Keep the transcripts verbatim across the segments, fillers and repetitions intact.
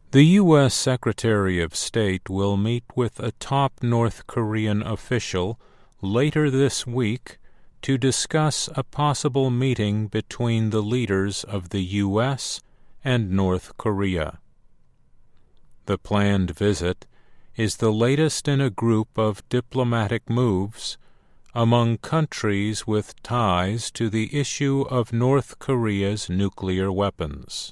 The U S Secretary of State will meet with a top North Korean official later this week to discuss a possible meeting between the leaders of the U S and North Korea. The planned visit is the latest in a group of diplomatic moves among countries with ties to the issue of North Korea's nuclear weapons.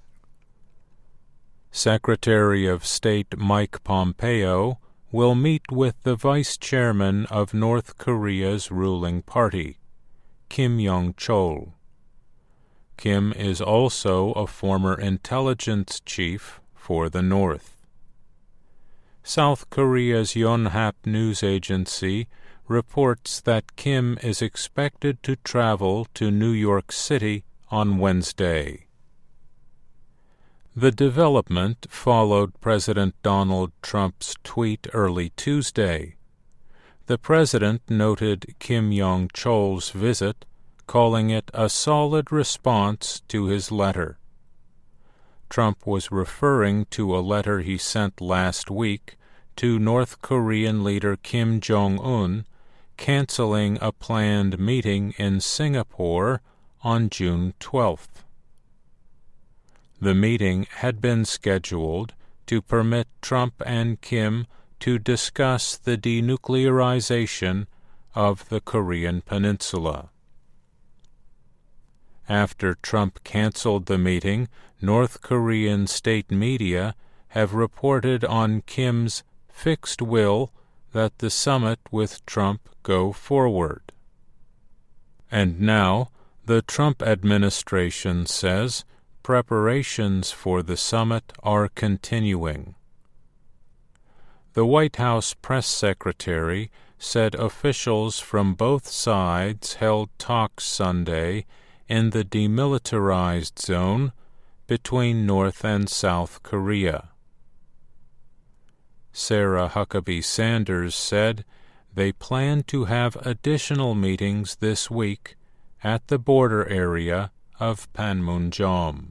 Secretary of State Mike Pompeo will meet with the Vice Chairman of North Korea's ruling party, Kim Yong-chol. Kim is also a former intelligence chief for the North. South Korea's Yonhap news agency reports that Kim is expected to travel to New York City on Wednesday. The development followed President Donald Trump's tweet early Tuesday. The president noted Kim Yong-chol's visit, calling it a solid response to his letter. Trump was referring to a letter he sent last week to North Korean leader Kim Jong-un, canceling a planned meeting in Singapore on June twelfth. The meeting had been scheduled to permit Trump and Kim to discuss the denuclearization of the Korean Peninsula. After Trump canceled the meeting, North Korean state media have reported on Kim's fixed will that the summit with Trump go forward. And now, the Trump administration says preparations for the summit are continuing. The White House press secretary said officials from both sides held talks Sunday in the demilitarized zone between North and South Korea. Sarah Huckabee Sanders said they plan to have additional meetings this week at the border area of Panmunjom.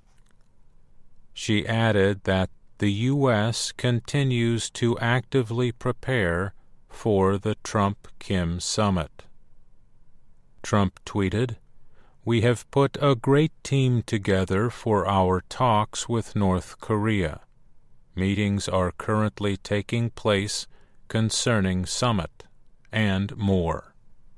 She added that the U S continues to actively prepare for the Trump-Kim summit. Trump tweeted, "We have put a great team together for our talks with North Korea. Meetings are currently taking place concerning summit, and more."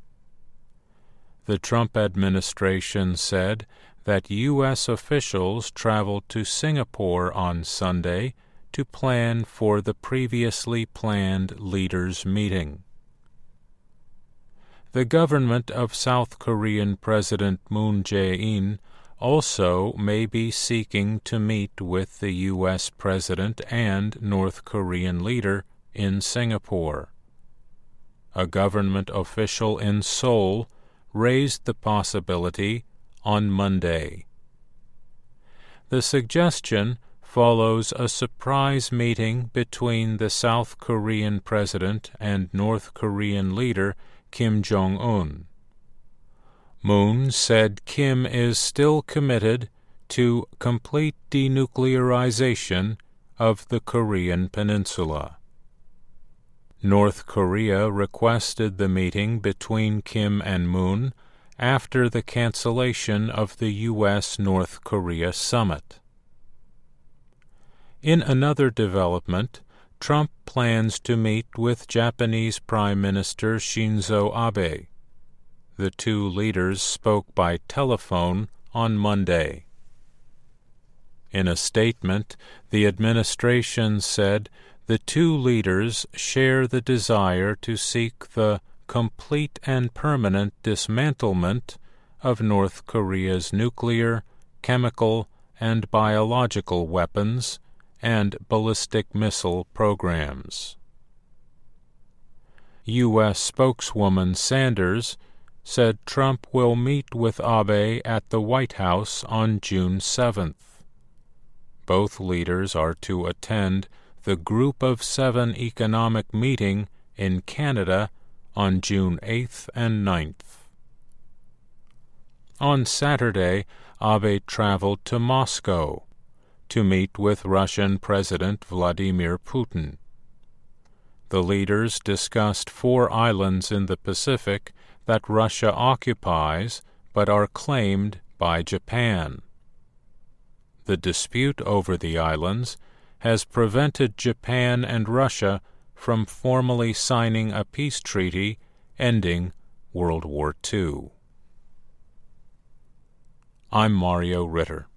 The Trump administration said that U S officials traveled to Singapore on Sunday to plan for the previously planned leaders' meeting. The government of South Korean President Moon Jae-in also may be seeking to meet with the U S President and North Korean leader in Singapore. A government official in Seoul raised the possibility on Monday. The suggestion follows a surprise meeting between the South Korean President and North Korean leader Kim Jong-un. Moon said Kim is still committed to complete denuclearization of the Korean Peninsula. North Korea requested the meeting between Kim and Moon after the cancellation of the U S-North Korea summit. In another development, Trump plans to meet with Japanese Prime Minister Shinzo Abe. The two leaders spoke by telephone on Monday. In a statement, the administration said the two leaders share the desire to seek the complete and permanent dismantlement of North Korea's nuclear, chemical, and biological weapons and ballistic missile programs. U S spokeswoman Sanders said Trump will meet with Abe at the White House on June seventh. Both leaders are to attend the Group of Seven economic meeting in Canada on June eighth and ninth. On Saturday, Abe traveled to Moscow. to meet with Russian President Vladimir Putin. The leaders discussed four islands in the Pacific that Russia occupies but are claimed by Japan. The dispute over the islands has prevented Japan and Russia from formally signing a peace treaty ending World War Two. I'm Mario Ritter.